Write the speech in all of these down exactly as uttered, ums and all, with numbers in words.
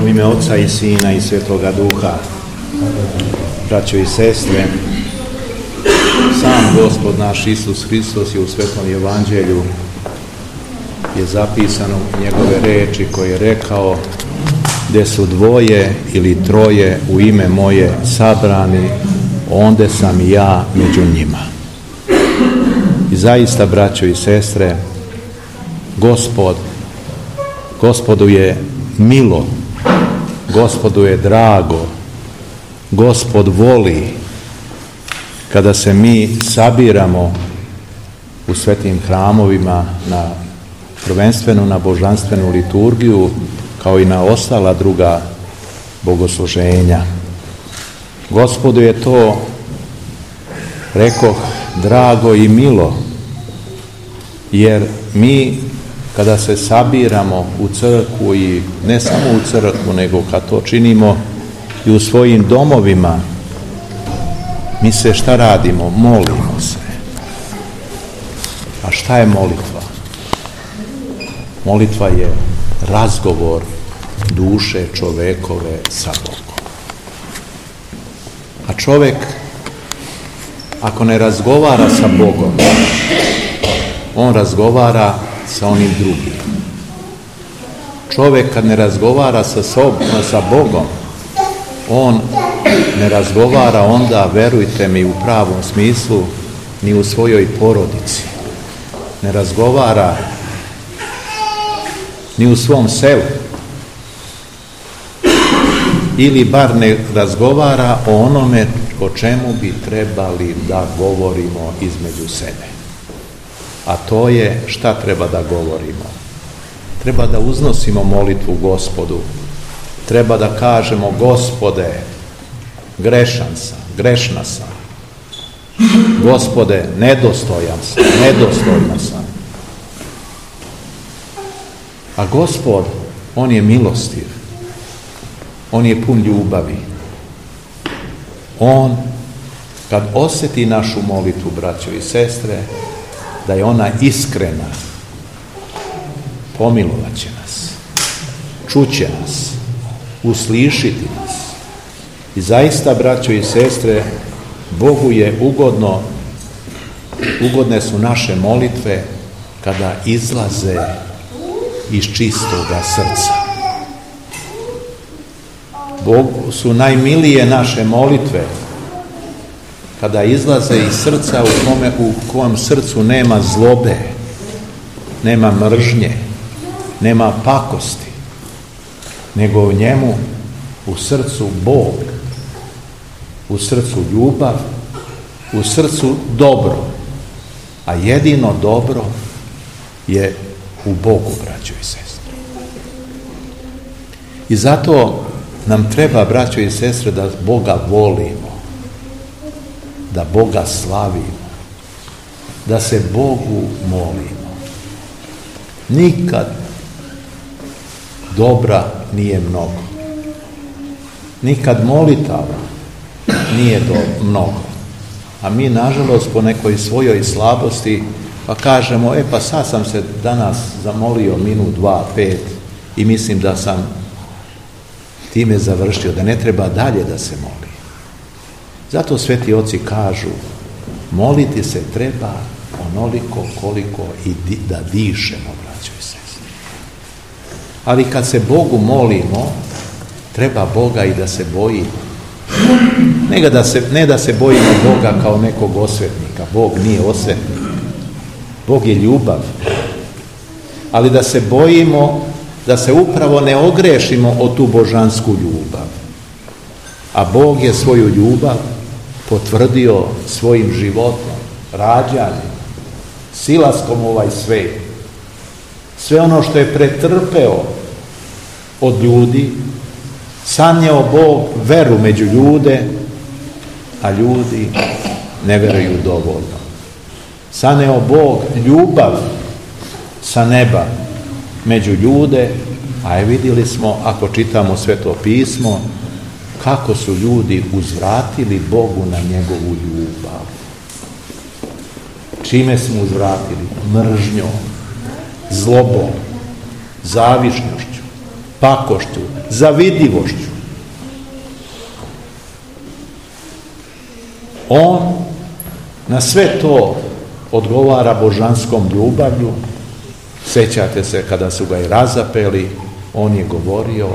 U ime Oca i Sina i Svetoga Duha, braćo i sestre, sam Gospod naš Isus Hristos je u Svetom Evanđelju je zapisano njegove reči koje je rekao: gdje su dvoje ili troje u ime moje sabrani, onde sam i ja među njima. I zaista, braćo i sestre, Gospod, Gospodu je milo, Gospodu je drago, Gospod voli kada se mi sabiramo u svetim hramovima na prvenstveno na božanstvenu liturgiju, kao i na ostala druga bogosluženja. Gospodu je to, rekoh, drago i milo, jer mi kada se sabiramo u crkvu, i ne samo u crkvu, nego kad to činimo i u svojim domovima, mi se šta radimo? Molimo se. A šta je molitva? Molitva je razgovor duše čovekove sa Bogom. A čovjek, ako ne razgovara sa Bogom, on razgovara sa onim drugim. Čovjek kad ne razgovara sa, sob, sa Bogom, on ne razgovara onda, verujte mi, u pravom smislu ni u svojoj porodici. Ne razgovara ni u svom selu. Ili bar ne razgovara o onome o čemu bi trebali da govorimo između sebe. A to je, šta treba da govorimo? Treba da uznosimo molitvu Gospodu. Treba da kažemo: Gospode, grešan sam, grešna sam. Gospode, nedostojan sam, nedostojna sam. A Gospod, on je milostiv. On je pun ljubavi. On, kad osjeti našu molitvu, braćo i sestre, da je ona iskrena, pomilovat će nas, čuće nas, uslišiti nas. I zaista, braćo i sestre, Bogu je ugodno, ugodne su naše molitve kada izlaze iz čistoga srca. Bogu su najmilije naše molitve kada izlaze iz srca u kome, u kojem srcu nema zlobe, nema mržnje, nema pakosti, nego u njemu, u srcu Bog, u srcu ljubav, u srcu dobro, a jedino dobro je u Bogu, braćo i sestre. I zato nam treba, braćo i sestre, da Boga volimo, da Boga slavimo, da se Bogu molimo. Nikad dobra nije mnogo. Nikad molitava nije do mnogo. A mi, nažalost, po nekoj svojoj slabosti, pa kažemo: e pa sad sam se danas zamolio minut, dva, pet i mislim da sam time završio, da ne treba dalje da se moli. Zato sveti oci kažu: moliti se treba onoliko koliko i di, da dišemo, braćo i sestre. Ali kad se Bogu molimo, treba Boga i da se bojimo. Ne da se, ne da se bojimo Boga kao nekog osvetnika. Bog nije osvetnik. Bog je ljubav. Ali da se bojimo, da se upravo ne ogrešimo o tu božansku ljubav. A Bog je svoju ljubav potvrdio svojim životom, rađanjem, silaskom u ovaj svet. Sve ono što je pretrpeo od ljudi, sanjao Bog veru među ljude, a ljudi ne veruju dovoljno. Sanjao Bog ljubav sa neba među ljude, a je vidjeli smo, ako čitamo Sveto pismo, kako su ljudi uzvratili Bogu na njegovu ljubav. Čime smo uzvratili? Mržnjom, zlobom, zavišnošću, pakošću, zavidljivošću. On na sve to odgovara božanskom ljubavlju. Sjećate se kada su ga i razapeli, on je govorio: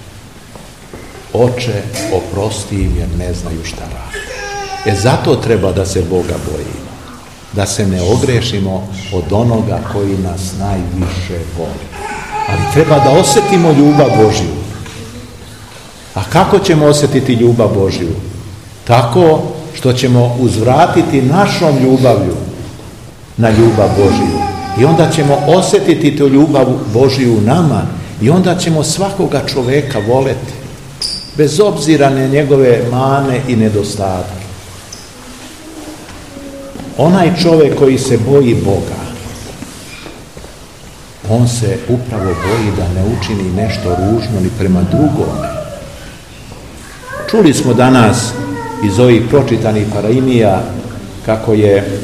Oče, oprosti im jer ne znaju šta rade. E zato treba da se Boga bojimo, da se ne ogrešimo od onoga koji nas najviše voli. Ali treba da osjetimo ljubav Božju. A kako ćemo osjetiti ljubav Božju? Tako što ćemo uzvratiti našom ljubavlju na ljubav Božju. I onda ćemo osjetiti tu ljubav Božju u nama i onda ćemo svakoga čoveka voleti, bez obzira na njegove mane i nedostatke. Onaj čovjek koji se boji Boga, on se upravo boji da ne učini nešto ružno ni prema drugome. Čuli smo danas iz ovih pročitanih paraimija kako je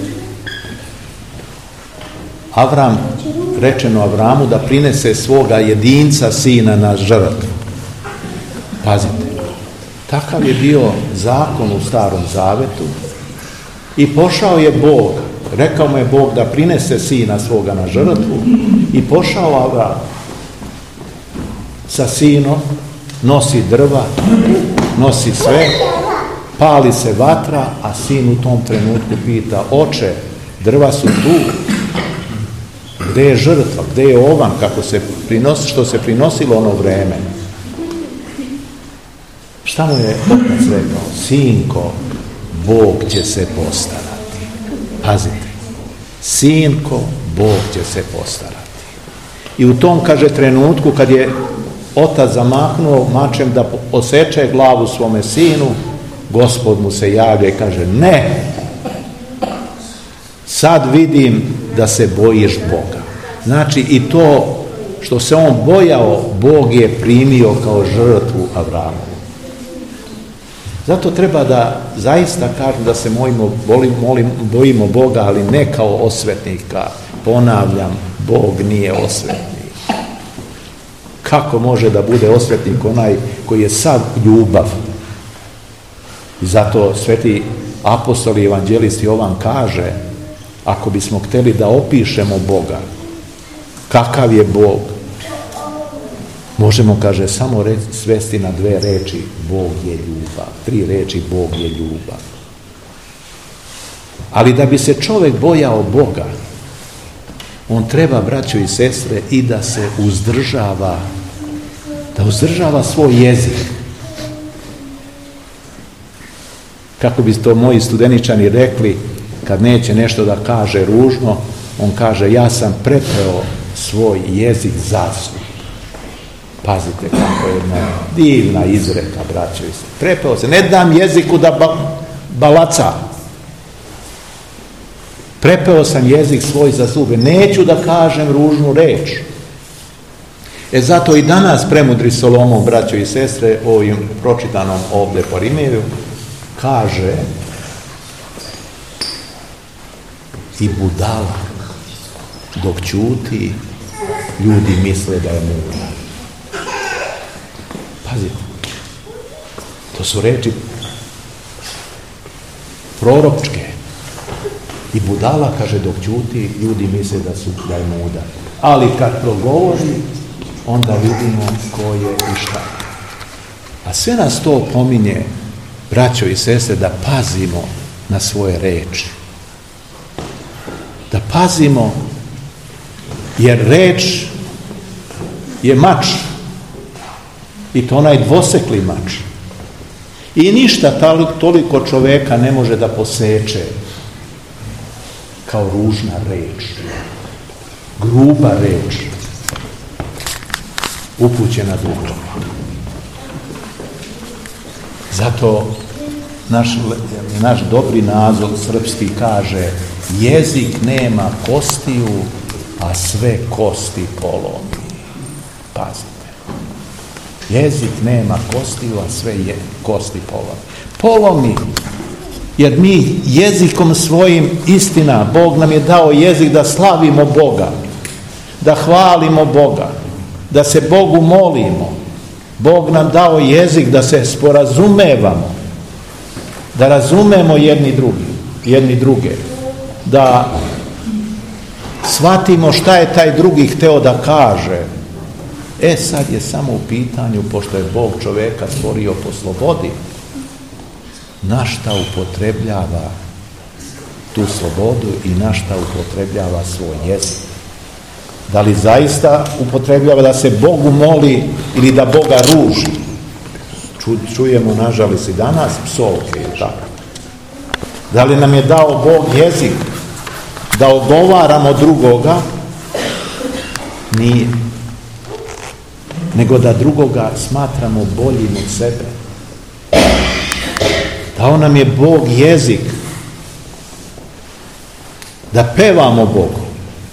Avram, rečeno Avramu da prinese svoga jedinca sina na žrtvu. Pazite, takav je bio zakon u Starom Zavetu i pošao je Bog, rekao mu je Bog da prinese sina svoga na žrtvu i pošao Avram sa sinom, nosi drva, nosi sve, pali se vatra, a sin u tom trenutku pita: Oče, drva su tu, gdje je žrtva, gdje je ovan, kako se prinosi, što se prinosilo ono vreme? Šta mu je otac rekao? Sinko, Bog će se postarati. Pazite, sinko, Bog će se postarati. I u tom, kaže, trenutku kad je otac zamahnuo mačem da oseče glavu svome sinu, Gospod mu se javlja i kaže: ne, sad vidim da se bojiš Boga. Znači i to što se on bojao, Bog je primio kao žrtvu Avramu. Zato treba da zaista kažem da se molimo, molim, bojimo Boga, ali ne kao osvetnika. Ponavljam, Bog nije osvetnik. Kako može da bude osvetnik onaj koji je sav ljubav? I zato sveti apostol i evanđelist Jovan kaže: ako bismo htjeli da opišemo Boga, kakav je Bog, možemo, kaže, samo reći, svesti na dve reči: Bog je ljubav. Tri reči: Bog je ljubav. Ali da bi se čovjek bojao Boga, on treba, braćo i sestre, i da se uzdržava, da uzdržava svoj jezik. Kako bi to moji studeničani rekli, kad neće nešto da kaže ružno, on kaže: ja sam prepeo svoj jezik zasud. Pazite kako je jedna divna izreka, braćo i sestre. Prepeo se, ne dam jeziku da ba, balaca. Prepeo sam jezik svoj za zube, neću da kažem ružnu reč. E zato i danas premudri Solomon, braćo i sestre, ovim pročitanom ovdje Paraimiju, kaže: i budala dok ćuti, ljudi misle da je mudar. Pazite, to su reči proročke. I budala, kaže, dok ćuti, ljudi misle da su da je mudar. Ali kad progovori, onda vidimo ko je i šta. A sve nas to pominje, braćo i sestre, da pazimo na svoje reči. Da pazimo, jer reč je mač. I to onaj dvosekli mač. I ništa toliko čoveka ne može da poseče kao ružna reč, gruba reč, upućena drugom. Zato naš, naš dobri nazor srpski kaže: jezik nema kostiju, a sve kosti polomi. Pazite. Jezik nema kostiju, a sve je kosti polomi. Polomi, jer mi jezikom svojim, istina, Bog nam je dao jezik da slavimo Boga, da hvalimo Boga, da se Bogu molimo, Bog nam dao jezik da se sporazumevamo, da razumemo jedni drugi, jedni druge, da shvatimo šta je taj drugi hteo da kaže. E sad je samo u pitanju, pošto je Bog čoveka stvorio po slobodi, na šta upotrebljava tu slobodu i na šta upotrebljava svoj jezik. Da li zaista upotrebljava da se Bogu moli ili da Boga ruži? Ču, čujemo nažalost i danas psovke i tako. Da li nam je dao Bog jezik da ogovaramo drugoga? Nije. Nego da drugoga smatramo boljim od sebe. Dao nam je Bog jezik da pevamo Bogu.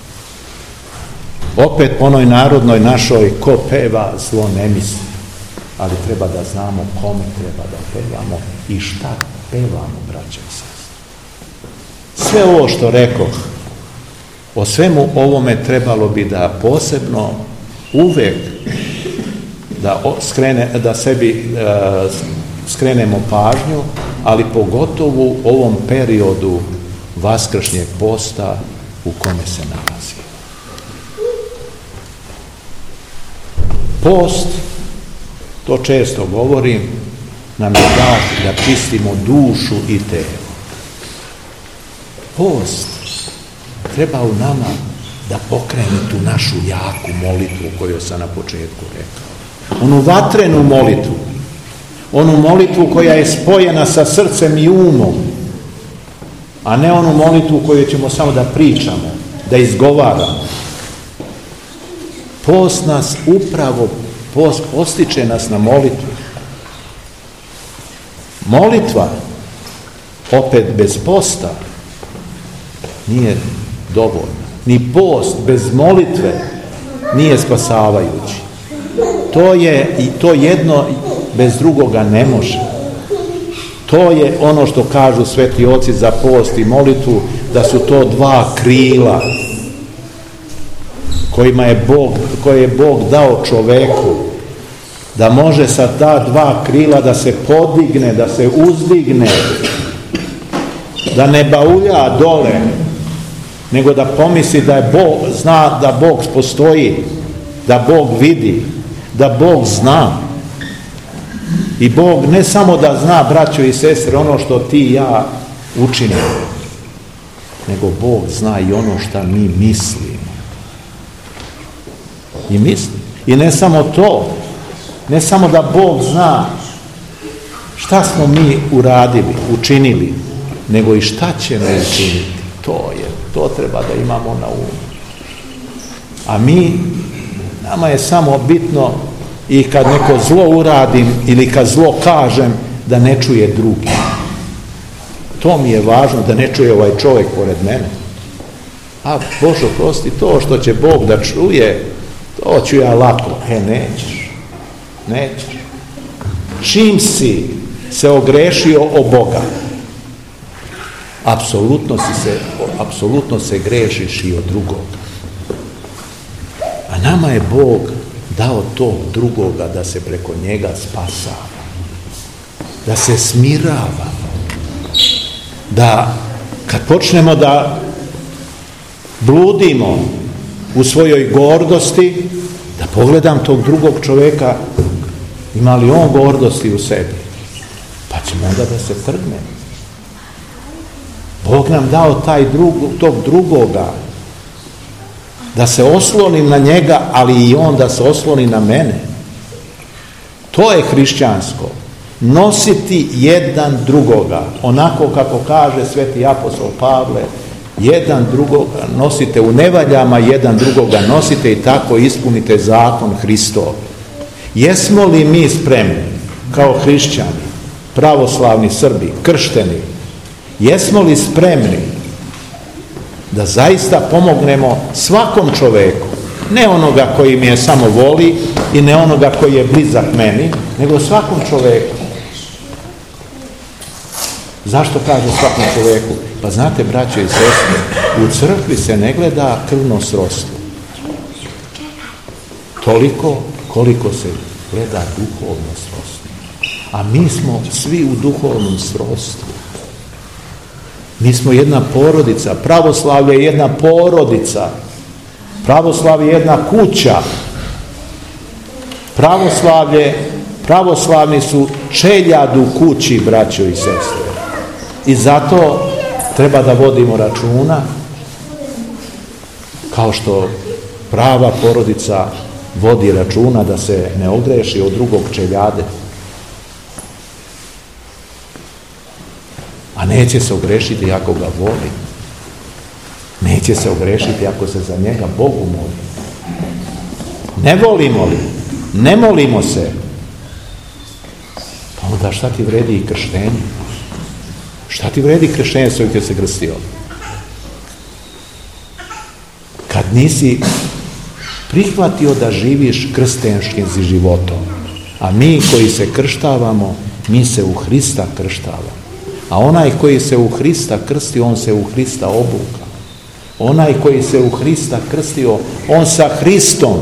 Opet po onoj narodnoj našoj, ko peva zlo ne misli. Ali treba da znamo kome treba da pevamo i šta pevamo, braće i sestre. Sve ovo što rekoh, o svemu ovome trebalo bi da posebno uvek da, skrene, da sebi uh, skrenemo pažnju, ali pogotovo u ovom periodu vaskršnjeg posta u kome se nalazi. Post, to često govorim, nam je dat da čistimo dušu i telo. Post treba u nama da pokrene tu našu jaku molitvu koju sam na početku rekao. Onu vatrenu molitvu, onu molitvu koja je spojena sa srcem i umom, a ne onu molitvu koju ćemo samo da pričamo, da izgovaramo. Post nas upravo post, postiče nas na molitvu. Molitva opet bez posta nije dovoljna. Ni post bez molitve nije spasavajući. To je i to jedno bez drugoga ne može. To je ono što kažu sveti oci za post i molitvu, da su to dva krila kojima je Bog, koje je Bog dao čoveku, da može sa ta dva krila da se podigne, da se uzdigne, da ne baulja dole, nego da pomisli da je Bog, zna da Bog postoji, da Bog vidi, da Bog zna. I Bog ne samo da zna, braćo i sestre, ono što ti i ja učinimo, nego Bog zna i ono što mi mislimo. I misli. I ne samo to, ne samo da Bog zna šta smo mi uradili, učinili, nego i šta ćemo učiniti. To je, to treba da imamo na umu. A mi, nama je samo bitno i kad neko zlo uradim ili kad zlo kažem, da ne čuje drugi. To mi je važno, da ne čuje ovaj čovjek pored mene. A Bože prosti, to što će Bog da čuje, to ću ja lako. E, nećeš. Nećeš. Čim si se ogrešio o Boga, apsolutno si se, apsolutno se grešiš i od drugoga. A nama je Bog dao to drugoga da se preko njega spasava, da se smirava, da kad počnemo da bludimo u svojoj gordosti, da pogledam tog drugog čoveka, ima li on gordosti u sebi, pa ćemo onda da se trgnemo. Bog nam dao taj drug, tog drugoga da se oslonim na njega, ali i on da se osloni na mene. To je hrišćansko. Nositi jedan drugoga, onako kako kaže sveti apostol Pavle, jedan drugoga nosite u nevaljama, jedan drugoga nosite i tako ispunite zakon Hristov. Jesmo li mi spremni kao hrišćani, pravoslavni Srbi, kršteni, jesmo li spremni da zaista pomognemo svakom čoveku, ne onoga koji mi je samo voli i ne onoga koji je blizak meni, nego svakom čoveku. Zašto kaže svakom čoveku? Pa znate, braćo i sestre, u crkvi se ne gleda krvno srodstvo. Toliko koliko se gleda duhovno srodstvo. A mi smo svi u duhovnom srodstvu. Mi smo jedna porodica. Pravoslavlje je jedna porodica. Pravoslavlje je jedna kuća. Pravoslavlje, pravoslavni su čeljad u kući, braćo i sestre. I zato treba da vodimo računa, kao što prava porodica vodi računa da se ne ogreši od drugog čeljade. A neće se ogrešiti ako ga voli. Neće se ogrešiti ako se za njega Bogu moli. Ne volimo li? Ne molimo se. Pa onda šta ti vredi i krštenje? Šta ti vredi krštenje s ovim kad se krstio? Kad nisi prihvatio da živiš krstenškim životom. A mi koji se krštavamo, mi se u Hrista krštavamo. A onaj koji se u Hrista krstio, on se u Hrista obuka. Onaj koji se u Hrista krstio, on sa Hristom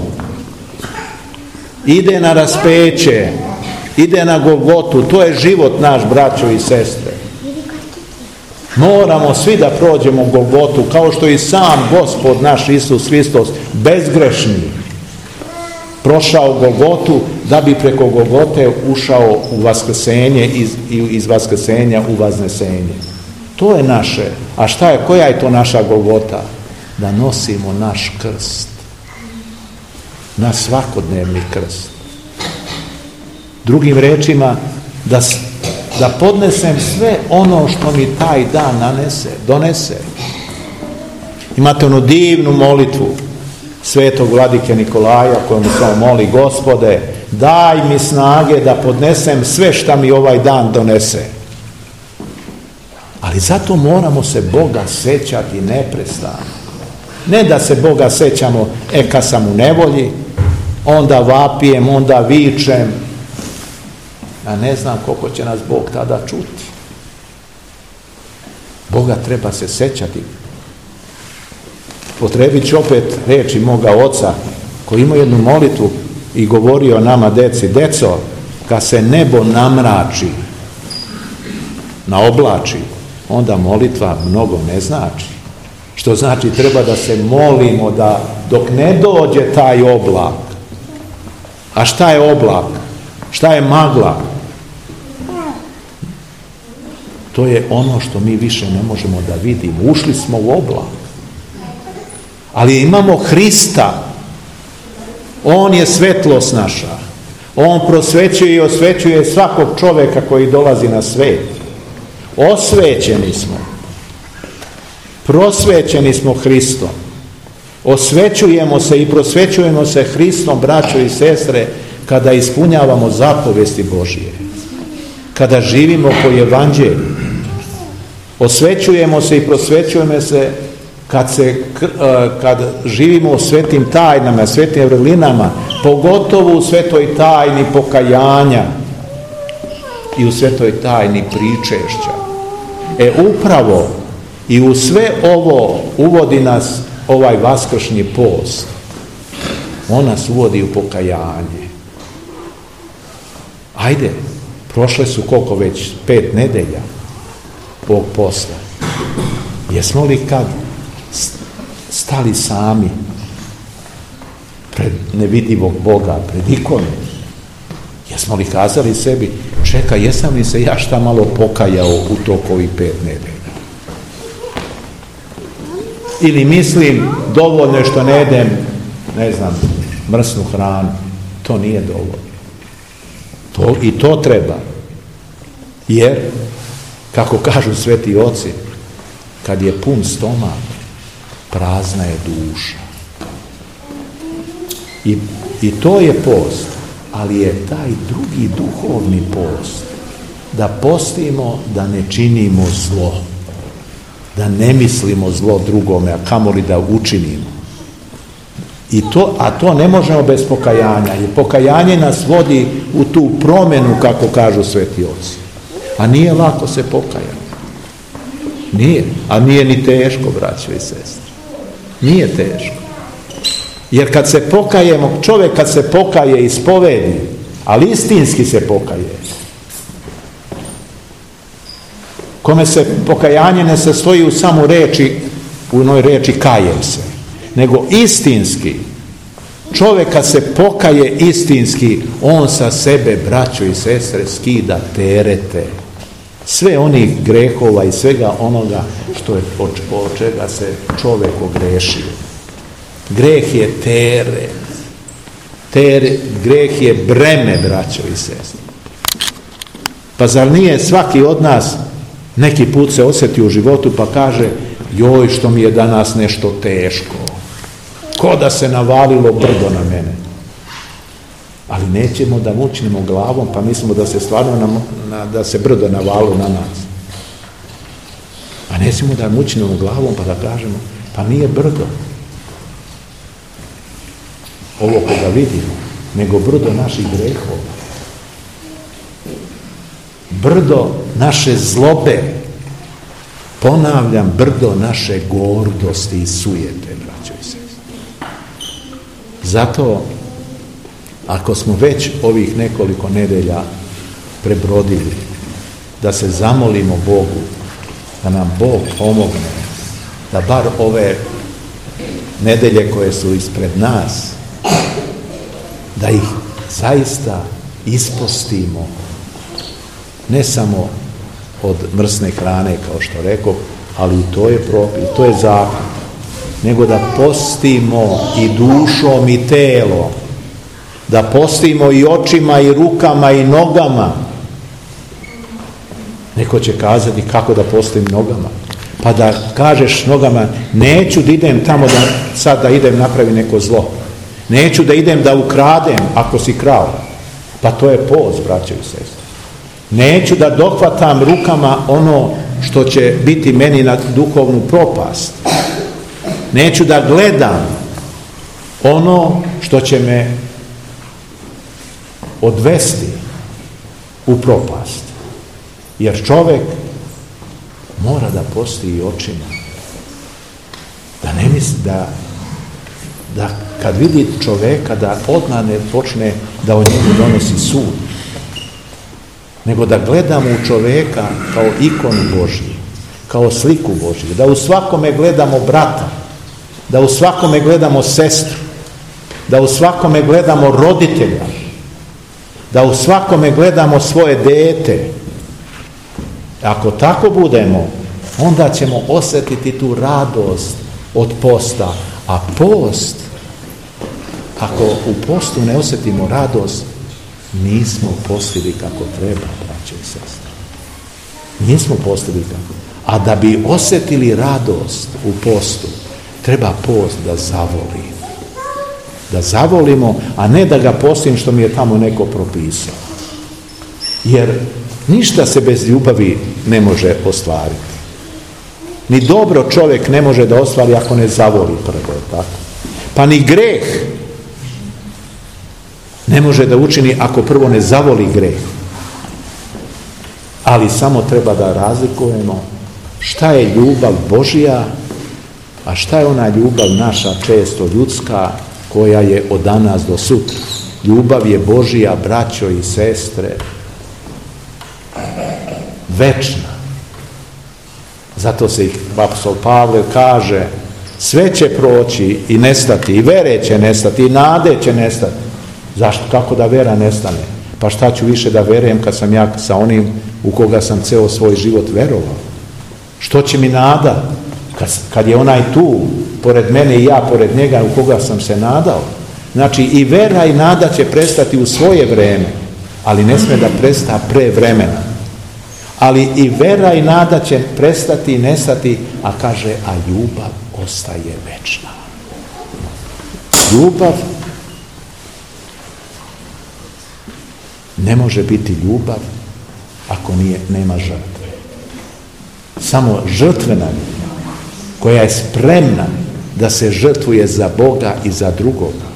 ide na raspeće, ide na Golgotu. To je život naš, braćo i sestre. Moramo svi da prođemo Golgotu, kao što i sam Gospod naš Isus Hristos, bezgrešni, prošao Golgotu, da bi preko Golgote ušao u vaskrsenje i iz, iz vaskrsenja u vaznesenje. To je naše. A šta je, koja je to naša Golgota? Da nosimo naš krst. Naš svakodnevni krst. Drugim rečima, da, da podnesem sve ono što mi taj dan nanese, donese. Imate onu divnu molitvu svetog vladike Nikolaja kojom se moli: Gospode, daj mi snage da podnesem sve šta mi ovaj dan donese. Ali zato moramo se Boga sećati neprestano. Ne da se Boga sećamo, e kad sam u nevolji, onda vapijem, onda vičem. Ja ne znam koliko će nas Bog tada čuti. Boga treba se sećati. Potrebit ću opet reči moga oca koji ima jednu molitvu i govorio nama deci: deco, kad se nebo namrači, naoblači, onda molitva mnogo ne znači. Što znači treba da se molimo da dok ne dođe taj oblak. A šta je oblak? Šta je magla? To je ono što mi više ne možemo da vidimo. Ušli smo u oblak. Ali imamo Hrista. On je svetlost naša. On prosvećuje i osvećuje svakog čoveka koji dolazi na svet. Osvećeni smo. Prosvećeni smo Hristom. Osvećujemo se i prosvećujemo se Hristom, braćo i sestre, kada ispunjavamo zapovesti Božije. Kada živimo po evanđelju. Osvećujemo se i prosvećujemo se kad, se, kad živimo u svetim tajnama, svetim vrlinama, pogotovo u svetoj tajni pokajanja i u svetoj tajni pričešća. E upravo i u sve ovo uvodi nas ovaj vaskršnji post. On nas uvodi u pokajanje. Ajde, prošle su koliko već? Pet nedelja ovog posta. Jesmo li kad stali sami pred nevidljivog Boga, pred ikonom? Jesmo li kazali sebi: čekaj, jesam li se ja šta malo pokajao u toku ovih pet nedelja? Ili mislim, dovoljno je što ne jedem, ne znam, mrsnu hranu. To nije dovoljno. To, i to treba. Jer, kako kažu sveti oci, kad je pun stomak, prazna je duša. I, i to je post, ali je taj drugi duhovni post, da postimo da ne činimo zlo, da ne mislimo zlo drugome, a kamoli da učinimo. I to, a to ne možemo bez pokajanja, jer pokajanje nas vodi u tu promjenu, kako kažu sveti oci. A nije lako se pokajati. Nije, a nije ni teško, braćo i sestre. Nije teško. Jer kad se pokajemo, čovjek kad se pokaje i ispovedi, ali istinski se pokaje. Kome se pokajanje ne sastoji u samo reči, u onoj reči kajem se, nego istinski. Čovjek kad se pokaje istinski, on sa sebe, braćo i sestre, skida terete. Sve onih grehova i svega onoga što je, od čega se čovjek ogrešio. Greh je teret. Teret, greh je breme, braćo i sestre. Pa zar nije svaki od nas neki put se osjeti u životu pa kaže, joj što mi je danas nešto teško. Ko da se navalilo brdo na mene. Ali nećemo da mučnemo glavom, pa mislimo da se stvarno na, na, da se brdo navalilo na nas. A nećemo da mučnemo glavom pa da kažemo, pa nije brdo ovo koga vidimo, nego brdo naših grehova. Brdo naše zlobe. Ponavljam, brdo naše gordosti i sujete, braćo i sestre. Zato, ako smo već ovih nekoliko nedelja prebrodili, da se zamolimo Bogu, da nam Bog pomogne, da bar ove nedelje koje su ispred nas, da ih zaista ispostimo, ne samo od mrsne hrane, kao što rekao, ali i to je propis, to je zakon, nego da postimo i dušom i telom, da postimo i očima i rukama i nogama. Neko će kazati kako da postim nogama, pa da kažeš nogama, neću da idem tamo da sad da idem napravi neko zlo, neću da idem da ukradem ako si krao, pa to je post, braćo i sestre. Neću da dohvatam rukama ono što će biti meni na duhovnu propast. Neću da gledam ono što će me odvesti u propast. Jer čovjek mora da posti i očima. Da ne misli da, da kad vidi čovjeka da odmah ne počne da o njemu donosi sud. Nego da gledamo u čovjeka kao ikonu Božju, kao sliku Božju, da u svakome gledamo brata, da u svakome gledamo sestru, da u svakome gledamo roditelja, da u svakome gledamo svoje dete. Ako tako budemo, onda ćemo osjetiti tu radost od posta, a post, ako u postu ne osjetimo radost, nismo postili kako treba, braće i sestre. Nismo postili kako. A da bi osjetili radost u postu, treba post da zavoli. Da zavolimo, a ne da ga postim što mi je tamo neko propisao. Jer ništa se bez ljubavi ne može ostvariti. Ni dobro čovjek ne može da ostvari ako ne zavoli prvo, tako? Pa ni greh ne može da učini ako prvo ne zavoli greh. Ali samo treba da razlikujemo šta je ljubav Božja, a šta je ona ljubav naša, često ljudska, koja je od danas do sutra. Ljubav je Božja, braćo i sestre, večna. Zato se ih apostol Pavle kaže, sve će proći i nestati, i vere će nestati, i nade će nestati. Zašto? Kako da vera nestane? Pa šta ću više da verujem kad sam ja sa onim u koga sam ceo svoj život verovao? Što će mi nada kad, kad je onaj tu pored mene i ja pored njega u koga sam se nadao? Znači i vera i nada će prestati u svoje vreme, ali ne sme da presta pre vremena. Ali i vera i nada će prestati i nestati, a kaže, a ljubav ostaje večna. Ljubav ne može biti ljubav ako nije, nema žrtve. Samo žrtvena ljubav koja je spremna da se žrtvuje za Boga i za drugoga.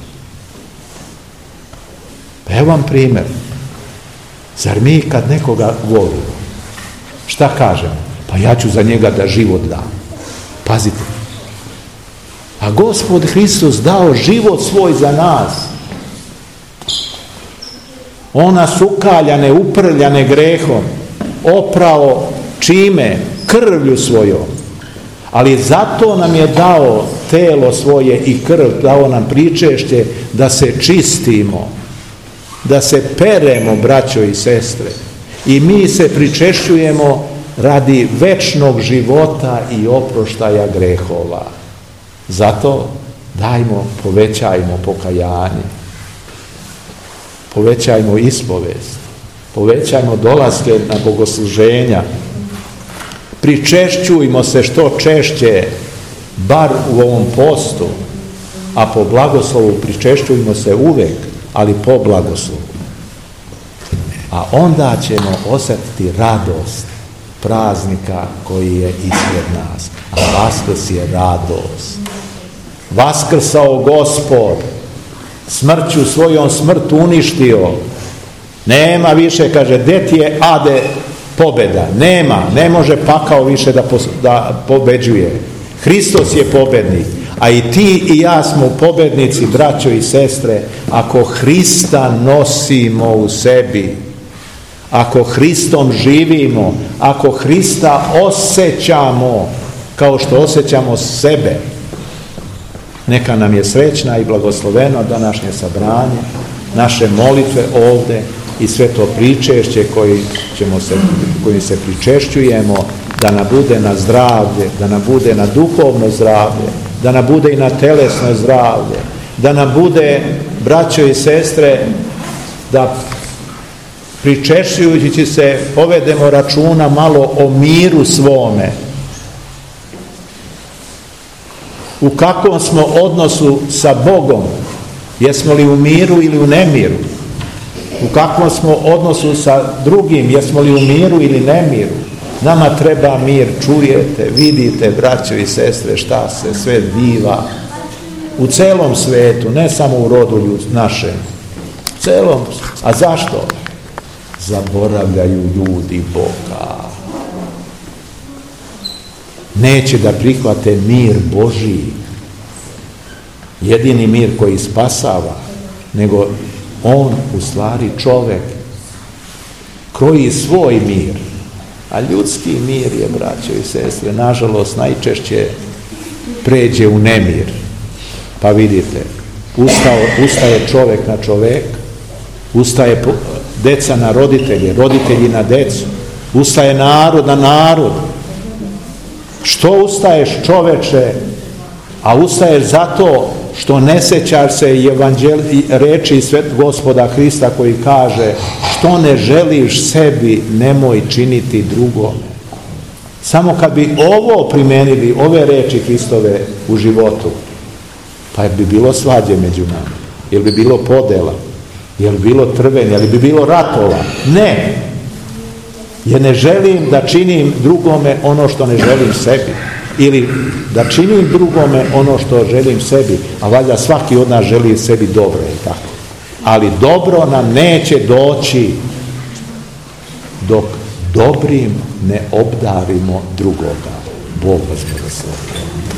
Pa evo vam primjer. Zar mi kad nekoga volimo, šta kažemo? Pa ja ću za njega da život dam. Pazite. A Gospod Hristos dao život svoj za nas. Ona su ukaljane, uprljane grehom, oprao čime? Krvlju svojom. Ali zato nam je dao telo svoje i krv, dao nam pričešće da se čistimo, da se peremo, braćo i sestre. I mi se pričešćujemo radi večnog života i oproštaja grehova. Zato dajmo, povećajmo pokajanje, povećajmo ispovest, povećajmo dolaske na bogosluženja, pričešćujmo se što češće, bar u ovom postu, a po blagoslovu pričešćujmo se uvek, ali po blagoslovu. A onda ćemo osjetiti radost praznika koji je ispred nas. A Vaskrs je radost. Vaskrsao Gospod, smrću svojom smrt uništio. Nema više, kaže, gde ti je ade pobjeda? Nema, ne može pakao više da, pos, da pobeđuje. Hristos je pobednik, a i ti i ja smo pobednici, braćo i sestre, ako Hrista nosimo u sebi, ako Hristom živimo, ako Hrista osjećamo kao što osjećamo sebe. Neka nam je srećna i blagosloveno današnje sabranje, naše molitve ovdje i sve to pričešće koji ćemo se, kojim se pričešćujemo, da nam bude na zdravlje, da nam bude na duhovno zdravlje, da nam bude i na telesno zdravlje, da nam bude, braćo i sestre, da pričešćujući se povedemo računa malo o miru svome. U kakvom smo odnosu sa Bogom? Jesmo li u miru ili u nemiru? U kakvom smo odnosu sa drugim? Jesmo li u miru ili nemiru? Nama treba mir, čujete, vidite, braćo i sestre, šta se sve biva u celom svetu, ne samo u rodu našem. Celom. A zašto? Zaboravljaju ljudi Boga. Neće da prihvate mir Božiji, jedini mir koji spasava, nego on u stvari čovek kroji svoj mir, a ljudski mir je, braćo i sestre, nažalost najčešće pređe u nemir. Pa vidite, ustao, ustaje čovek na čovek, ustaje deca na roditelje, roditelji na decu, ustaje narod na narod. Što ustaješ, čoveče? A ustaješ zato što ne sećaš se i evanđeli, reči svet Gospoda Hrista koji kaže: što ne želiš sebi, nemoj činiti drugome. Samo kad bi ovo primenili, ove reči Hristove u životu, pa bi bilo svađe među nama, jel bi bilo podela, jel bi bilo trvenja, jel bi bilo ratova? Ne, jer ne želim da činim drugome ono što ne želim sebi, ili da činim drugome ono što želim sebi, a valjda svaki od nas želi sebi dobro, je tako. Ali dobro nam neće doći dok dobrim ne obdarimo drugoga. Bog vas blagoslovi.